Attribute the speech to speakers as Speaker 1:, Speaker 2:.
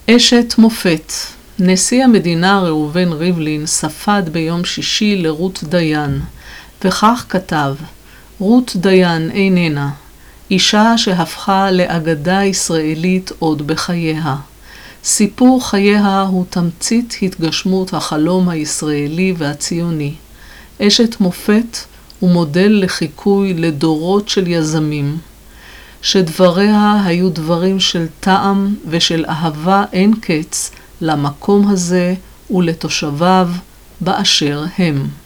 Speaker 1: אשת מופת. נשיא המדינה ראובן ריבלין ספד ביום שישי לרות דיין, וכך כתב: רות דיין איננה, אישה שהפכה לאגדה ישראלית עוד בחייה. סיפור חייה הוא תמצית התגשמות החלום הישראלי והציוני. אשת מופת הוא מודל לחיקוי לדורות של יזמים, שדבריה היו דברים של טעם ושל אהבה אין קץ למקום הזה ולתושביו באשר הם.